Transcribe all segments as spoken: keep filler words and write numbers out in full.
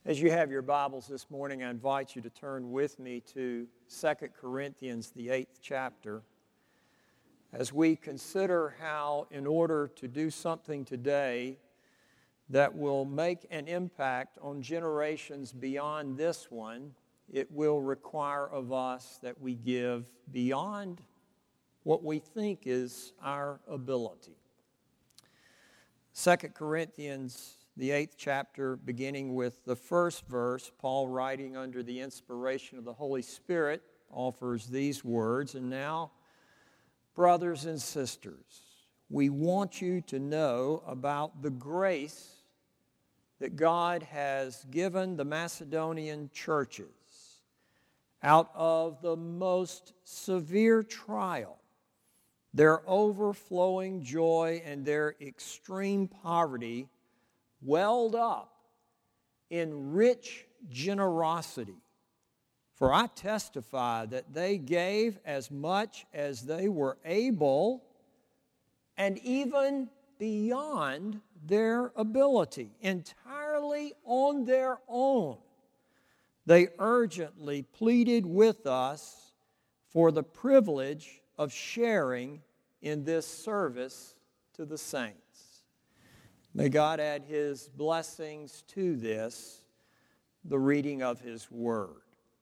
As you have your Bibles this morning, I invite you to turn with me to Second Corinthians, the eighth chapter, as we consider how, in order to do something today that will make an impact on generations beyond this one, it will require of us that we give beyond what we think is our ability. Second Corinthians, the eighth chapter, beginning with the first verse, Paul, writing under the inspiration of the Holy Spirit, offers these words, "And now, brothers and sisters, we want you to know about the grace that God has given the Macedonian churches. Out of the most severe trial, their overflowing joy and their extreme poverty welled up in rich generosity. For I testify that they gave as much as they were able, and even beyond their ability, entirely on their own. They urgently pleaded with us for the privilege of sharing in this service to the saints." May God add His blessings to this, the reading of His Word.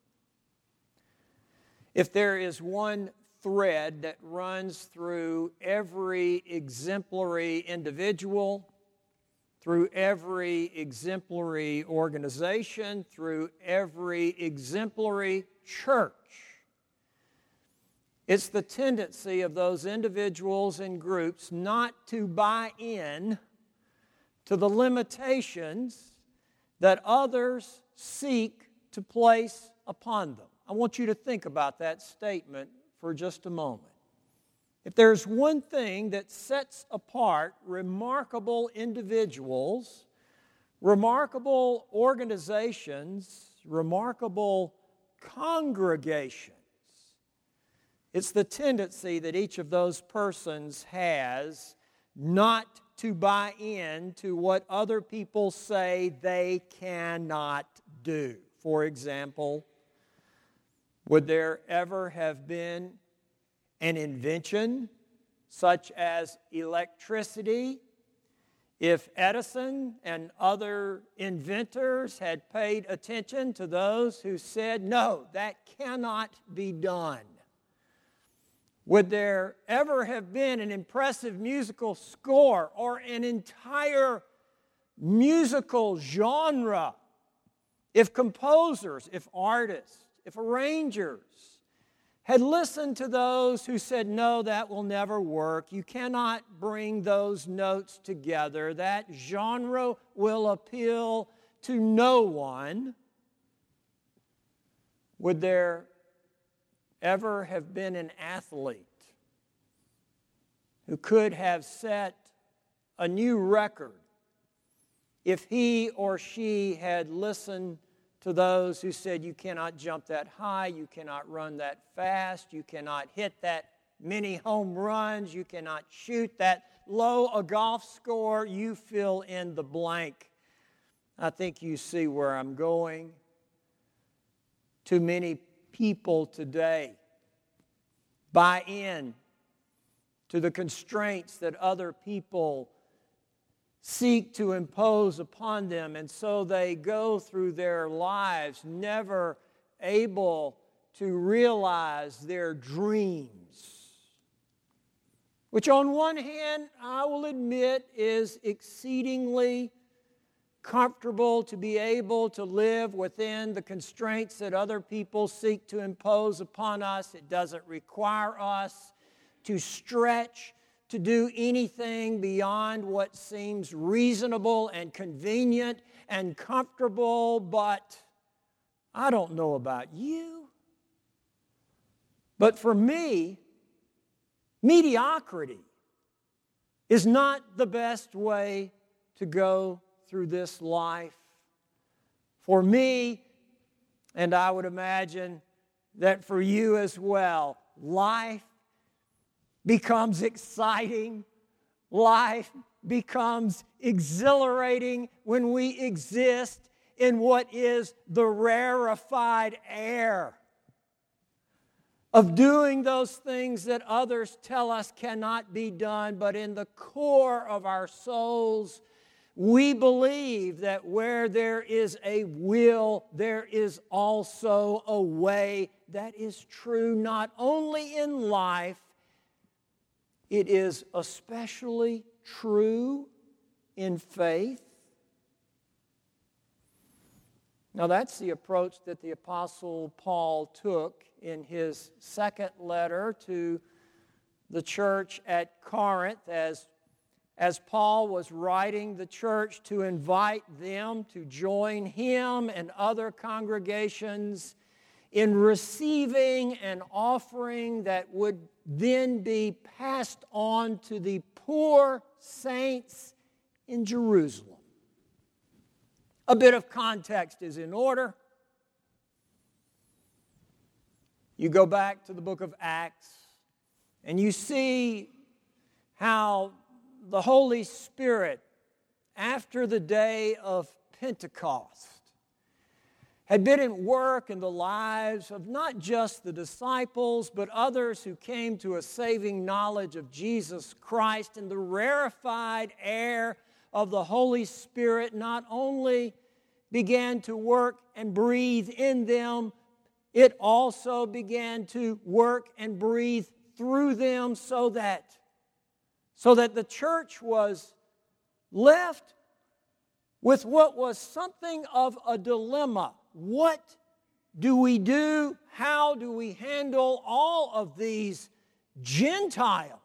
If there is one thread that runs through every exemplary individual, through every exemplary organization, through every exemplary church, it's the tendency of those individuals and groups not to buy in to the limitations that others seek to place upon them. I want you to think about that statement for just a moment. If there's one thing that sets apart remarkable individuals, remarkable organizations, remarkable congregations, it's the tendency that each of those persons has not to buy in to what other people say they cannot do. For example, would there ever have been an invention such as electricity if Edison and other inventors had paid attention to those who said, "No, that cannot be done"? Would there ever have been an impressive musical score or an entire musical genre if composers, if artists, if arrangers had listened to those who said, "No, that will never work. You cannot bring those notes together. That genre will appeal to no one"? Would there ever have been an athlete who could have set a new record if he or she had listened to those who said, "You cannot jump that high, you cannot run that fast, you cannot hit that many home runs, you cannot shoot that low a golf score, you fill in the blank"? I think you see where I'm going. Too many people today buy in to the constraints that other people seek to impose upon them, and so they go through their lives never able to realize their dreams, which on one hand, I will admit, is exceedingly comfortable to be able to live within the constraints that other people seek to impose upon us. It doesn't require us to stretch, to do anything beyond what seems reasonable and convenient and comfortable. But I don't know about you, but for me, mediocrity is not the best way to go through this life. For me, and I would imagine that for you as well, life becomes exciting. Life becomes exhilarating when we exist in what is the rarefied air of doing those things that others tell us cannot be done, but in the core of our souls, we believe that where there is a will, there is also a way. That is true not only in life, it is especially true in faith. Now, that's the approach that the Apostle Paul took in his second letter to the church at Corinth as, as Paul was writing the church to invite them to join him and other congregations in receiving an offering that would then be passed on to the poor saints in Jerusalem. A bit of context is in order. You go back to the book of Acts, and you see how the Holy Spirit, after the day of Pentecost, had been at work in the lives of not just the disciples, but others who came to a saving knowledge of Jesus Christ. And the rarefied air of the Holy Spirit not only began to work and breathe in them, it also began to work and breathe through them so that, so that the church was left with what was something of a dilemma. What do we do? How do we handle all of these Gentiles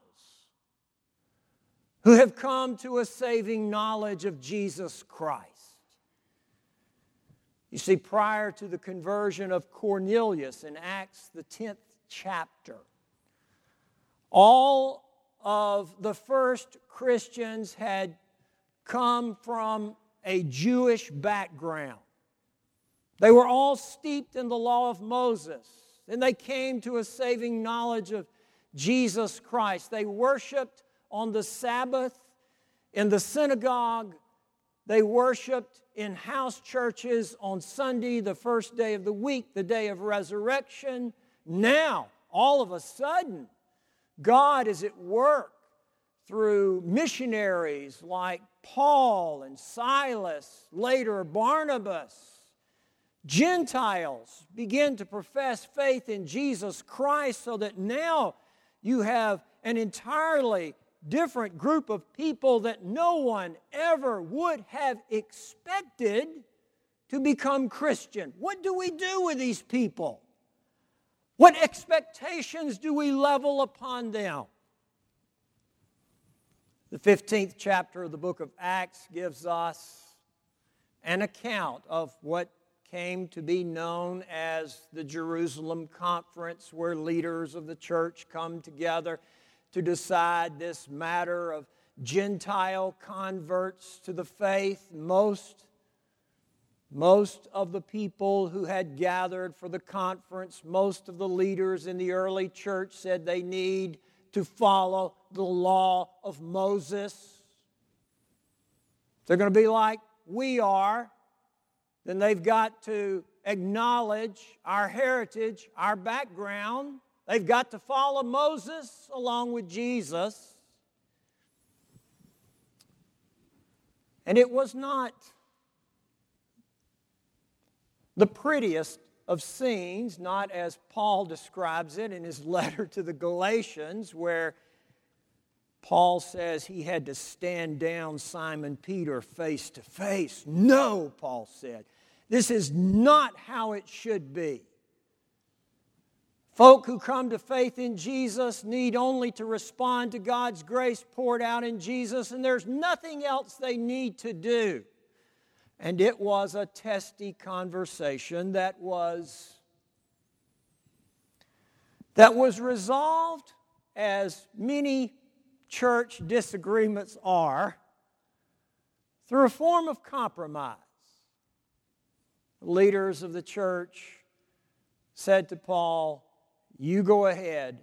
who have come to a saving knowledge of Jesus Christ? You see, prior to the conversion of Cornelius in Acts, the tenth chapter, all of the first Christians had come from a Jewish background. They were all steeped in the law of Moses, and they came to a saving knowledge of Jesus Christ. They worshiped on the Sabbath in the synagogue. They worshiped in house churches on Sunday, the first day of the week, the day of resurrection. Now, all of a sudden, God is at work through missionaries like Paul and Silas, later Barnabas. Gentiles begin to profess faith in Jesus Christ, so that now you have an entirely different group of people that no one ever would have expected to become Christian. What do we do with these people? What expectations do we level upon them? The fifteenth chapter of the book of Acts gives us an account of what came to be known as the Jerusalem Conference, where leaders of the church come together to decide this matter of Gentile converts to the faith. Most, most of the people who had gathered for the conference, most of the leaders in the early church said they need to follow the law of Moses. They're going to be like we are, then they've got to acknowledge our heritage, our background. They've got to follow Moses along with Jesus. And it was not the prettiest of scenes, not as Paul describes it in his letter to the Galatians, where Paul says he had to stand down Simon Peter face to face. No, Paul said, this is not how it should be. Folk who come to faith in Jesus need only to respond to God's grace poured out in Jesus, and there's nothing else they need to do. And it was a testy conversation that was, that was resolved, as many church disagreements are, through a form of compromise. The leaders of the church said to Paul, you go ahead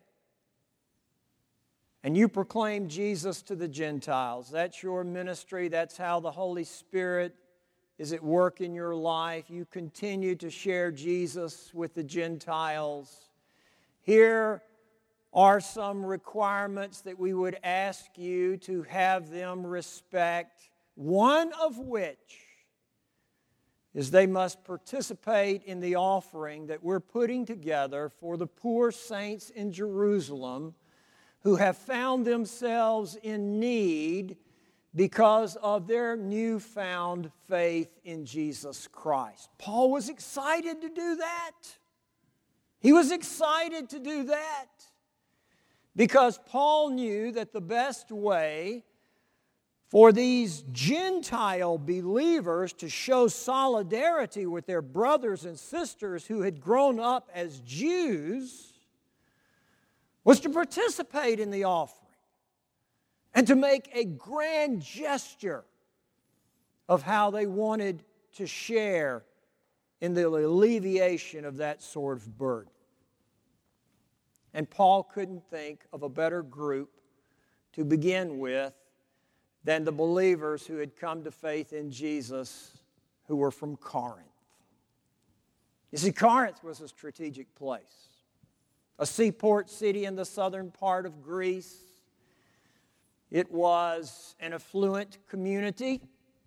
and you proclaim Jesus to the Gentiles. That's your ministry. That's how the Holy Spirit is at work in your life. You continue to share Jesus with the Gentiles. Here are some requirements that we would ask you to have them respect, one of which is they must participate in the offering that we're putting together for the poor saints in Jerusalem who have found themselves in need because of their newfound faith in Jesus Christ. Paul was excited to do that. He was excited to do that because Paul knew that the best way for these Gentile believers to show solidarity with their brothers and sisters who had grown up as Jews was to participate in the offering and to make a grand gesture of how they wanted to share in the alleviation of that sort of burden. And Paul couldn't think of a better group to begin with than the believers who had come to faith in Jesus who were from Corinth. You see, Corinth was a strategic place, a seaport city in the southern part of Greece. It was an affluent community.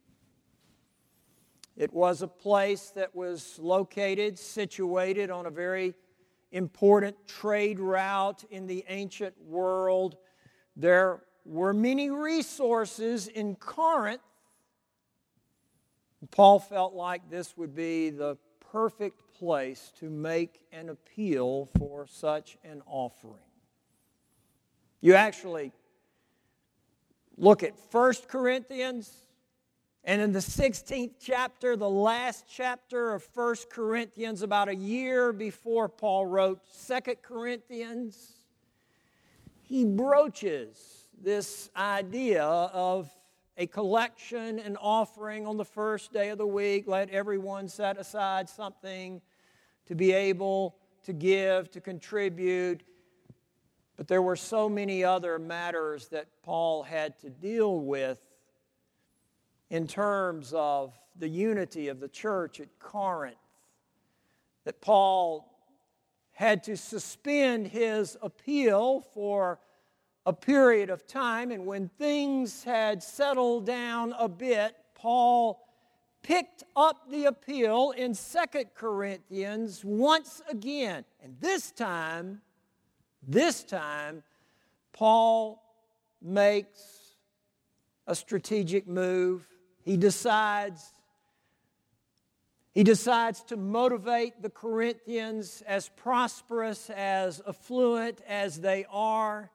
It was a place that was located, situated on a very important trade route in the ancient world. There were many resources in Corinth. Paul felt like this would be the perfect place to make an appeal for such an offering. You actually look at First Corinthians, and in the sixteenth chapter, the last chapter of First Corinthians, about a year before Paul wrote Second Corinthians, he broaches this idea of a collection, an offering on the first day of the week. Let everyone set aside something to be able to give, to contribute. But there were so many other matters that Paul had to deal with in terms of the unity of the church at Corinth, that Paul had to suspend his appeal for a period of time, and when things had settled down a bit, Paul picked up the appeal in Second Corinthians once again. And this time, this time, Paul makes a strategic move. He decides, he decides to motivate the Corinthians, as prosperous, as affluent as they are.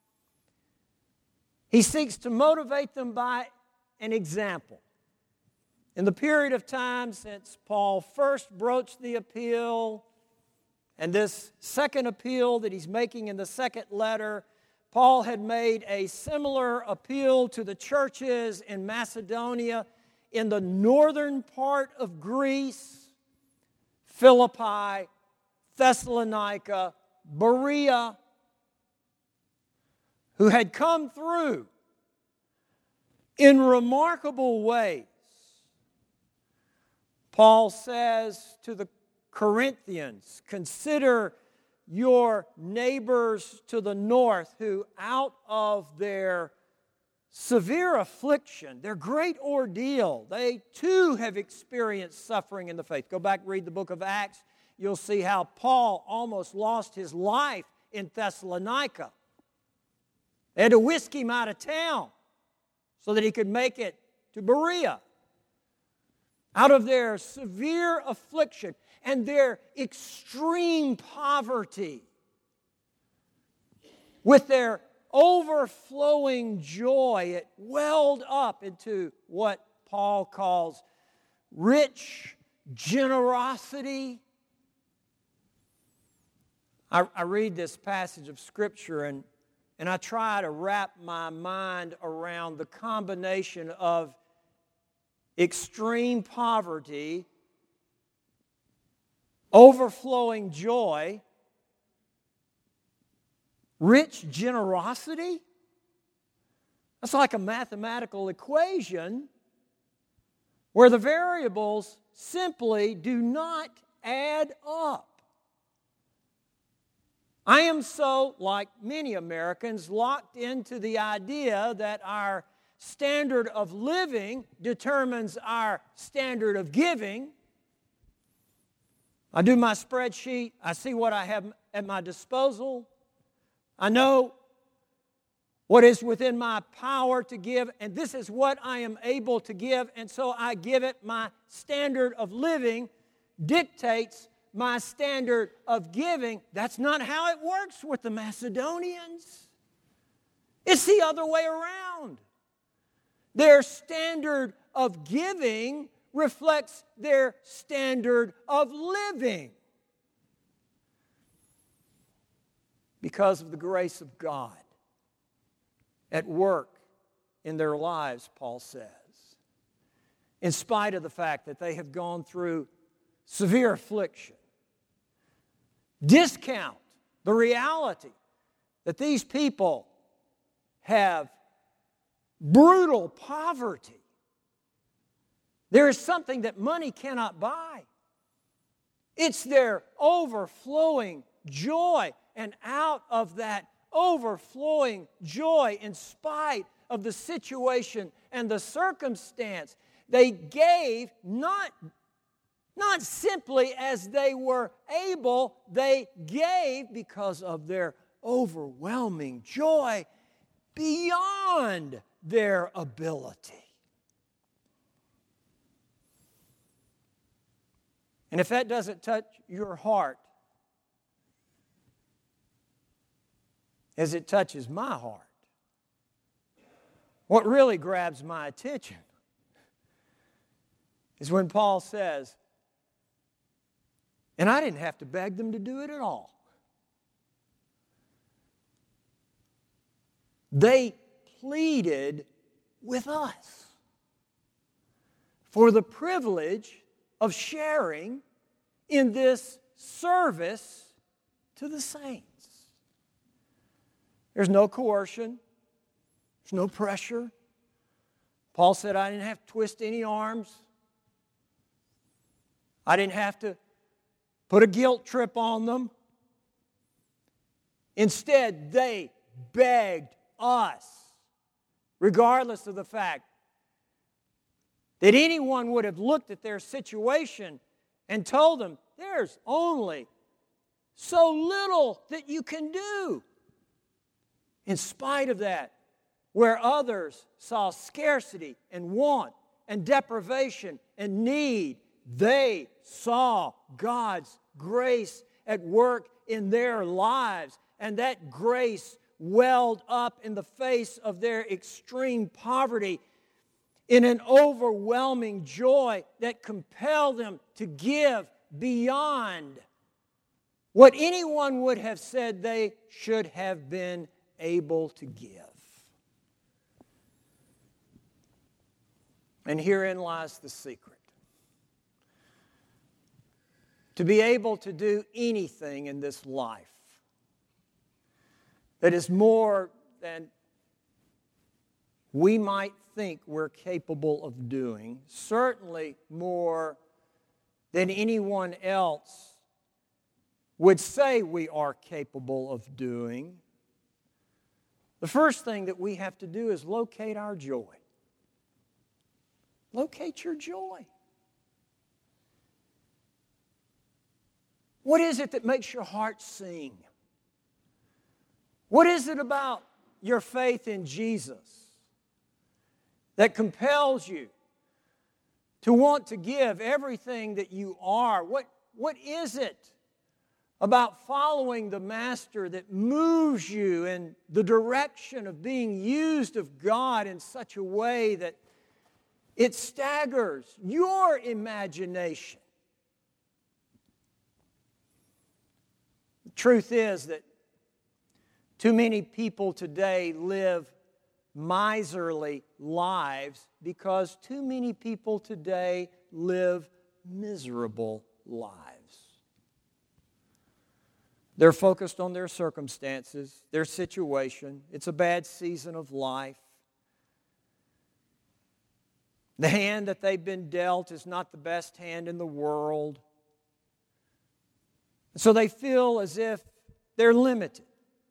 He seeks to motivate them by an example. In the period of time since Paul first broached the appeal, and this second appeal that he's making in the second letter, Paul had made a similar appeal to the churches in Macedonia, in the northern part of Greece, Philippi, Thessalonica, Berea, who had come through in remarkable ways. Paul says to the Corinthians, consider your neighbors to the north who, out of their severe affliction, their great ordeal, they too have experienced suffering in the faith. Go back and read the book of Acts. You'll see how Paul almost lost his life in Thessalonica. They had to whisk him out of town so that he could make it to Berea. Out of their severe affliction and their extreme poverty, with their overflowing joy, it welled up into what Paul calls rich generosity. I, I read this passage of Scripture and, and I try to wrap my mind around the combination of extreme poverty, overflowing joy, rich generosity. That's like a mathematical equation where the variables simply do not add up. I am so, like many Americans, locked into the idea that our standard of living determines our standard of giving. I do my spreadsheet. I see what I have at my disposal. I know what is within my power to give, and this is what I am able to give, and so I give it. My standard of living dictates my standard of giving. That's not how it works with the Macedonians. It's the other way around. Their standard of giving reflects their standard of living. Because of the grace of God at work in their lives, Paul says. In spite of the fact that they have gone through severe affliction, discount the reality that these people have brutal poverty. There is something that money cannot buy. It's their overflowing joy. And out of that overflowing joy, in spite of the situation and the circumstance, they gave not, not simply as they were able, they gave because of their overwhelming joy beyond their ability. And if that doesn't touch your heart as it touches my heart, what really grabs my attention is when Paul says, and I didn't have to beg them to do it at all. They pleaded with us for the privilege of sharing in this service to the saints. There's no coercion. There's no pressure. Paul said, I didn't have to twist any arms. I didn't have to put a guilt trip on them. Instead, they begged us, regardless of the fact that anyone would have looked at their situation and told them, there's only so little that you can do. In spite of that, where others saw scarcity and want and deprivation and need, they saw God's grace at work in their lives, and that grace welled up in the face of their extreme poverty in an overwhelming joy that compelled them to give beyond what anyone would have said they should have been able to give. And herein lies the secret. To be able to do anything in this life that is more than we might think we're capable of doing, certainly more than anyone else would say we are capable of doing, the first thing that we have to do is locate our joy. Locate your joy. What is it that makes your heart sing? What is it about your faith in Jesus that compels you to want to give everything that you are? What, what is it about following the Master that moves you in the direction of being used of God in such a way that it staggers your imagination? The truth is that too many people today live miserly lives because too many people today live miserable lives. They're focused on their circumstances, their situation. It's a bad season of life. The hand that they've been dealt is not the best hand in the world. So they feel as if they're limited.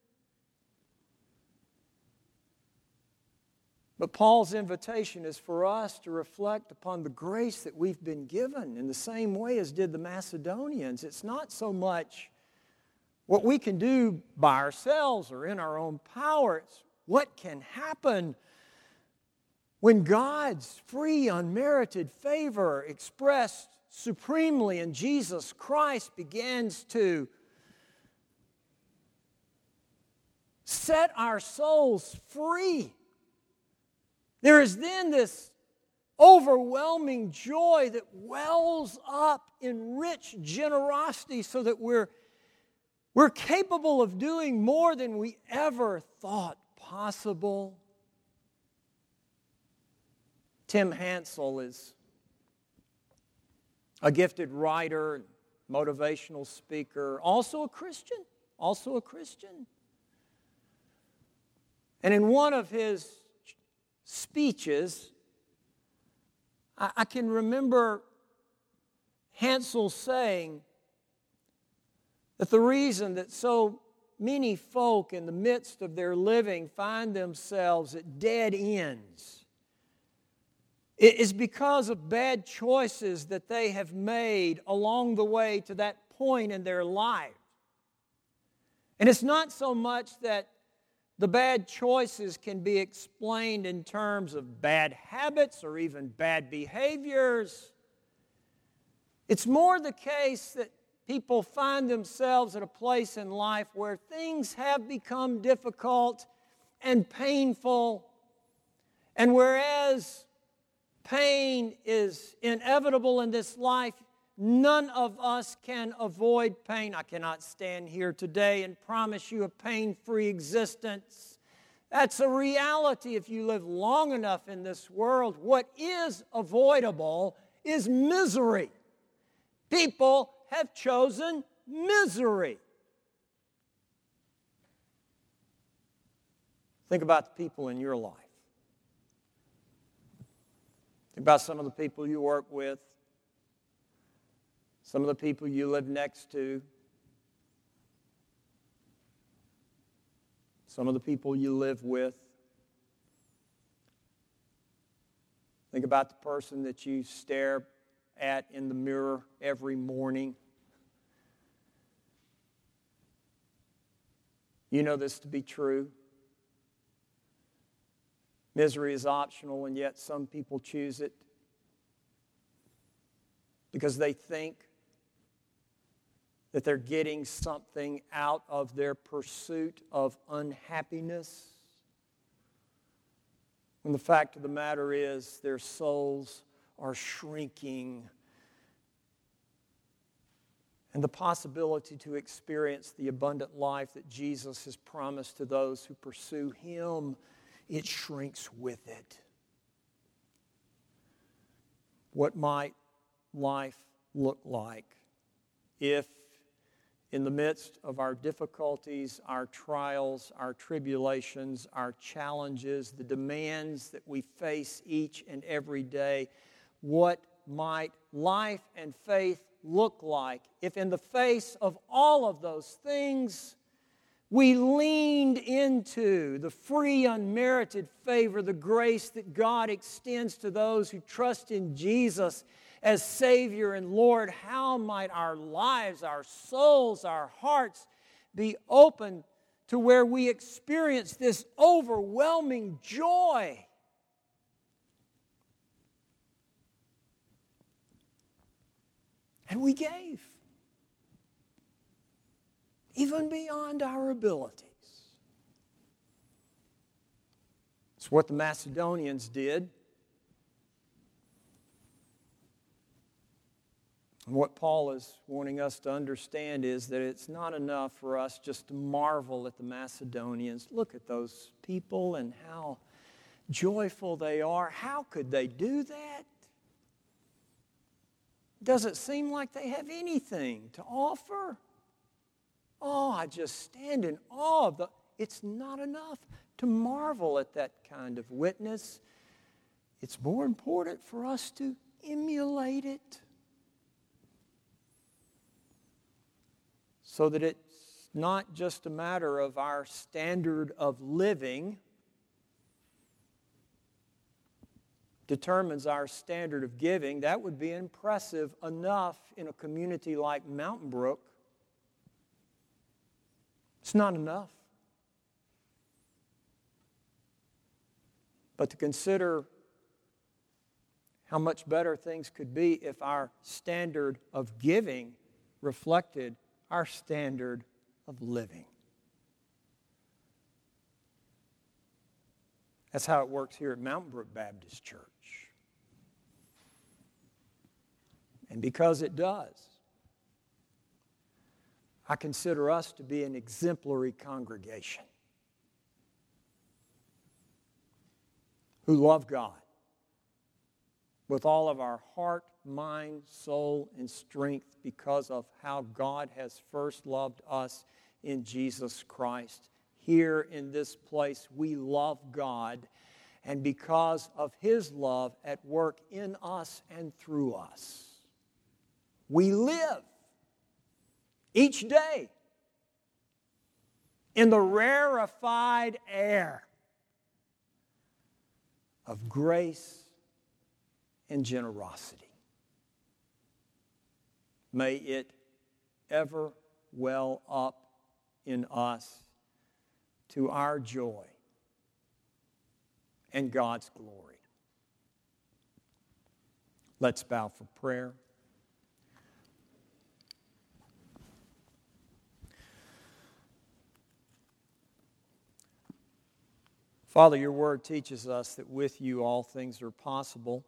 But Paul's invitation is for us to reflect upon the grace that we've been given in the same way as did the Macedonians. It's not so much what we can do by ourselves or in our own power. It's what can happen when God's free, unmerited favor expressed supremely in Jesus Christ begins to set our souls free. There is then this overwhelming joy that wells up in rich generosity so that we're, we're capable of doing more than we ever thought possible. Tim Hansel is a gifted writer, motivational speaker, also a Christian, also a Christian. And in one of his speeches, I, I can remember Hansel saying that the reason that so many folk in the midst of their living find themselves at dead ends is because of bad choices that they have made along the way to that point in their life. And it's not so much that the bad choices can be explained in terms of bad habits or even bad behaviors. It's more the case that people find themselves at a place in life where things have become difficult and painful, and whereas pain is inevitable in this life, none of us can avoid pain. I cannot stand here today and promise you a pain-free existence. That's a reality if you live long enough in this world. What is avoidable is misery. People have chosen misery. Think about the people in your life. Think about some of the people you work with, some of the people you live next to, some of the people you live with. Think about the person that you stare at in the mirror every morning. You know this to be true. Misery is optional, and yet some people choose it because they think that they're getting something out of their pursuit of unhappiness. And the fact of the matter is, their souls are shrinking. And the possibility to experience the abundant life that Jesus has promised to those who pursue Him, it shrinks with it. What might life look like if in the midst of our difficulties, our trials, our tribulations, our challenges, the demands that we face each and every day, what might life and faith look like if in the face of all of those things we leaned into the free, unmerited favor, the grace that God extends to those who trust in Jesus as Savior and Lord? How might our lives, our souls, our hearts be open to where we experience this overwhelming joy? And we gave, even beyond our abilities. It's what the Macedonians did. And what Paul is wanting us to understand is that it's not enough for us just to marvel at the Macedonians. Look at those people and how joyful they are. How could they do that? Doesn't seem like they have anything to offer. Oh, I just stand in awe of the... It's not enough to marvel at that kind of witness. it's more important for us to emulate it so that it's not just a matter of our standard of living determines our standard of giving. That would be impressive enough in a community like Mountain Brook. It's not enough. But to consider how much better things could be if our standard of giving reflected our standard of living. That's how it works here at Mountain Brook Baptist Church. And because it does, I consider us to be an exemplary congregation who love God with all of our heart, mind, soul, and strength because of how God has first loved us in Jesus Christ. Here in this place, we love God, and because of His love at work in us and through us, we live each day in the rarefied air of grace and generosity. May it ever well up in us to our joy and God's glory. Let's bow for prayer. Father, your word teaches us that with you all things are possible.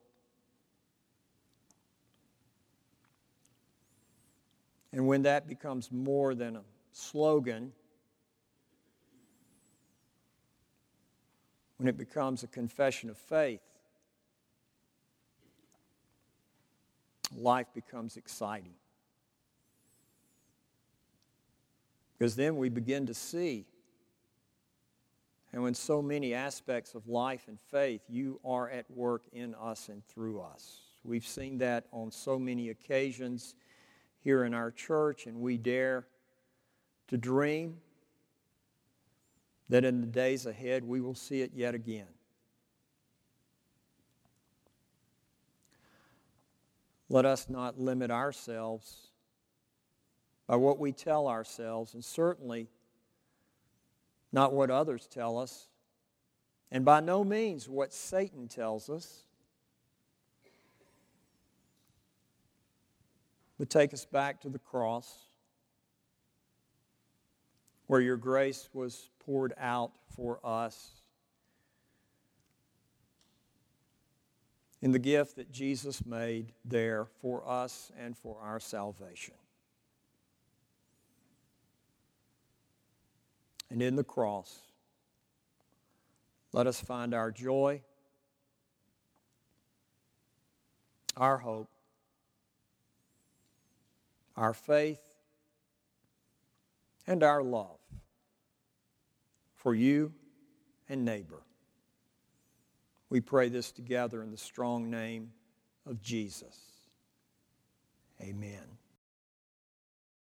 And when that becomes more than a slogan, when it becomes a confession of faith, life becomes exciting. Because then we begin to see, and in so many aspects of life and faith, you are at work in us and through us. We've seen that on so many occasions here in our church, and we dare to dream that in the days ahead we will see it yet again. Let us not limit ourselves by what we tell ourselves, and certainly not what others tell us, and by no means what Satan tells us. But take us back to the cross, where your grace was poured out for us, in the gift that Jesus made there for us and for our salvation. And in the cross, let us find our joy, our hope, our faith, and our love for you and neighbor. We pray this together in the strong name of Jesus. Amen.